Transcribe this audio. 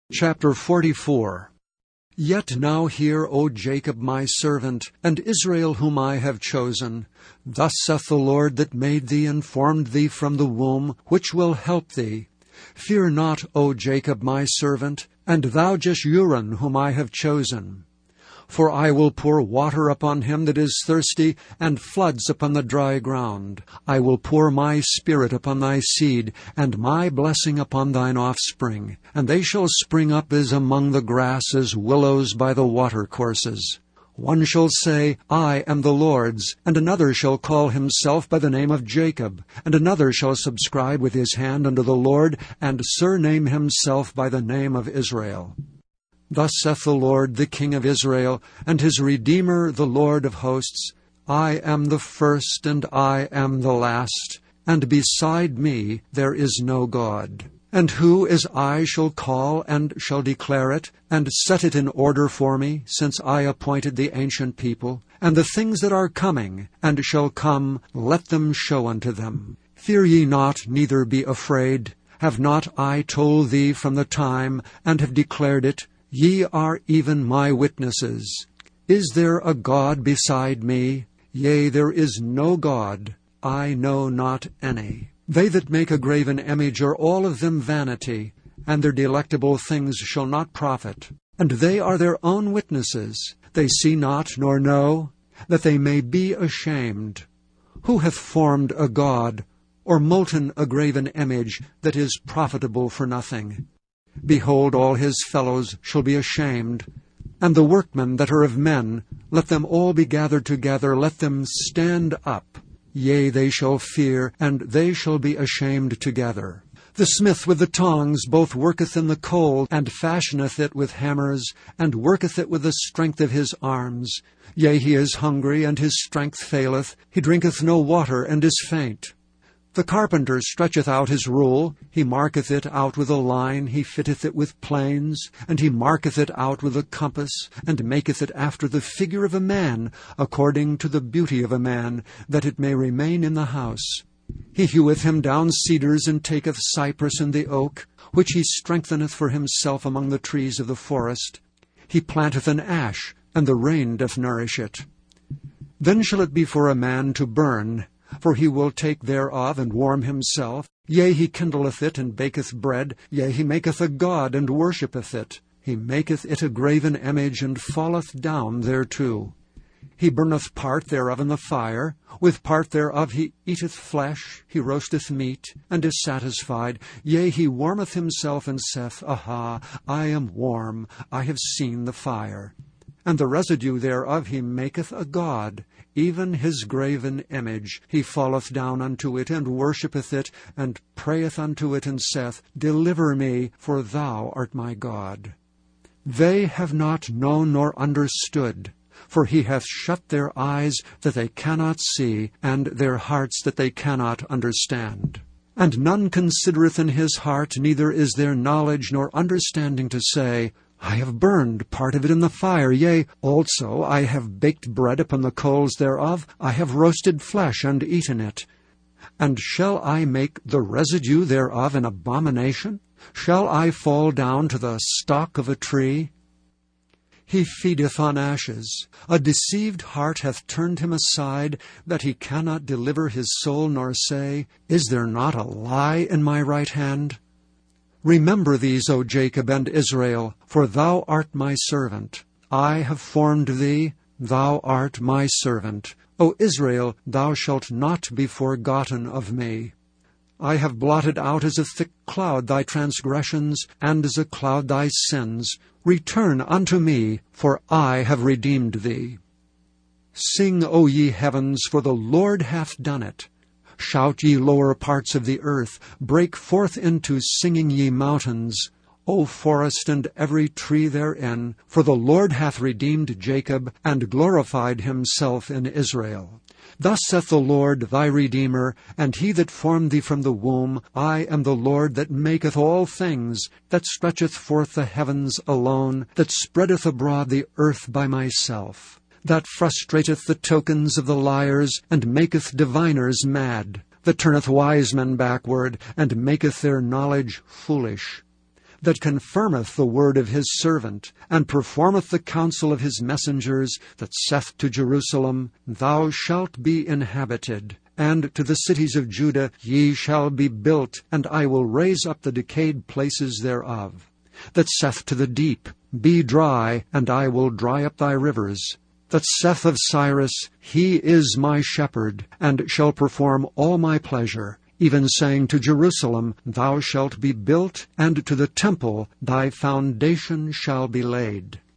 Chapter 44. Yet now hear, O Jacob my servant, and Israel whom I have chosen. Thus saith the Lord that made thee and formed thee from the womb, which will help thee. Fear not, O Jacob my servant, and thou Jeshurun whom I have chosen. For I will pour water upon him that is thirsty, and floods upon the dry ground. I will pour my spirit upon thy seed, and my blessing upon thine offspring. And they shall spring up as among the grass, as willows by the watercourses. One shall say, I am the Lord's, and another shall call himself by the name of Jacob, and another shall subscribe with his hand unto the Lord, and surname himself by the name of Israel. Thus saith the Lord, the King of Israel, and his Redeemer, the Lord of hosts, I am the first, and I am the last, and beside me there is no God. And who as I shall call and shall declare it, and set it in order for me, since I appointed the ancient people, and the things that are coming, and shall come, let them show unto them. Fear ye not, neither be afraid. Have not I told thee from the time, and have declared it? Ye are even my witnesses. Is there a God beside me? Yea, there is no God. I know not any. They that make a graven image are all of them vanity, and their delectable things shall not profit. And they are their own witnesses. They see not nor know, that they may be ashamed. Who hath formed a God, or molten a graven image that is profitable for nothing? Behold, all his fellows shall be ashamed. And the workmen that are of men, let them all be gathered together, let them stand up. Yea, they shall fear, and they shall be ashamed together. The smith with the tongs both worketh in the coal, and fashioneth it with hammers, and worketh it with the strength of his arms. Yea, he is hungry, and his strength faileth. He drinketh no water, and is faint. The carpenter stretcheth out his rule, he marketh it out with a line, he fitteth it with planes, and he marketh it out with a compass, and maketh it after the figure of a man, according to the beauty of a man, that it may remain in the house. He heweth him down cedars, and taketh cypress and the oak, which he strengtheneth for himself among the trees of the forest. He planteth an ash, and the rain doth nourish it. Then shall it be for a man to burn, for he will take thereof and warm himself. Yea, he kindleth it and baketh bread. Yea, he maketh a god and worshippeth it. He maketh it a graven image, and falleth down thereto. He burneth part thereof in the fire. With part thereof he eateth flesh. He roasteth meat, and is satisfied. Yea, he warmeth himself, and saith, Aha, I am warm, I have seen the fire. And the residue thereof he maketh a god, even his graven image. He falleth down unto it, and worshippeth it, and prayeth unto it, and saith, Deliver me, for thou art my God. They have not known nor understood, for he hath shut their eyes that they cannot see, and their hearts that they cannot understand. And none considereth in his heart, neither is there knowledge nor understanding to say, I have burned part of it in the fire, yea, also I have baked bread upon the coals thereof, I have roasted flesh and eaten it. And shall I make the residue thereof an abomination? Shall I fall down to the stock of a tree? He feedeth on ashes. A deceived heart hath turned him aside, that he cannot deliver his soul, nor say, Is there not a lie in my right hand? Remember these, O Jacob and Israel, for thou art my servant. I have formed thee, thou art my servant. O Israel, thou shalt not be forgotten of me. I have blotted out as a thick cloud thy transgressions, and as a cloud thy sins. Return unto me, for I have redeemed thee. Sing, O ye heavens, for the Lord hath done it. Shout, ye lower parts of the earth, break forth into singing, ye mountains, O forest and every tree therein, for the Lord hath redeemed Jacob, and glorified himself in Israel. Thus saith the Lord thy Redeemer, and he that formed thee from the womb, I am the Lord that maketh all things, that stretcheth forth the heavens alone, that spreadeth abroad the earth by myself, that frustrateth the tokens of the liars, and maketh diviners mad, that turneth wise men backward, and maketh their knowledge foolish, that confirmeth the word of his servant, and performeth the counsel of his messengers, that saith to Jerusalem, Thou shalt be inhabited, and to the cities of Judah, Ye shall be built, and I will raise up the decayed places thereof. That saith to the deep, Be dry, and I will dry up thy rivers. That saith of Cyrus, He is my shepherd, and shall perform all my pleasure. Even saying to Jerusalem, Thou shalt be built, and to the temple thy foundation shall be laid.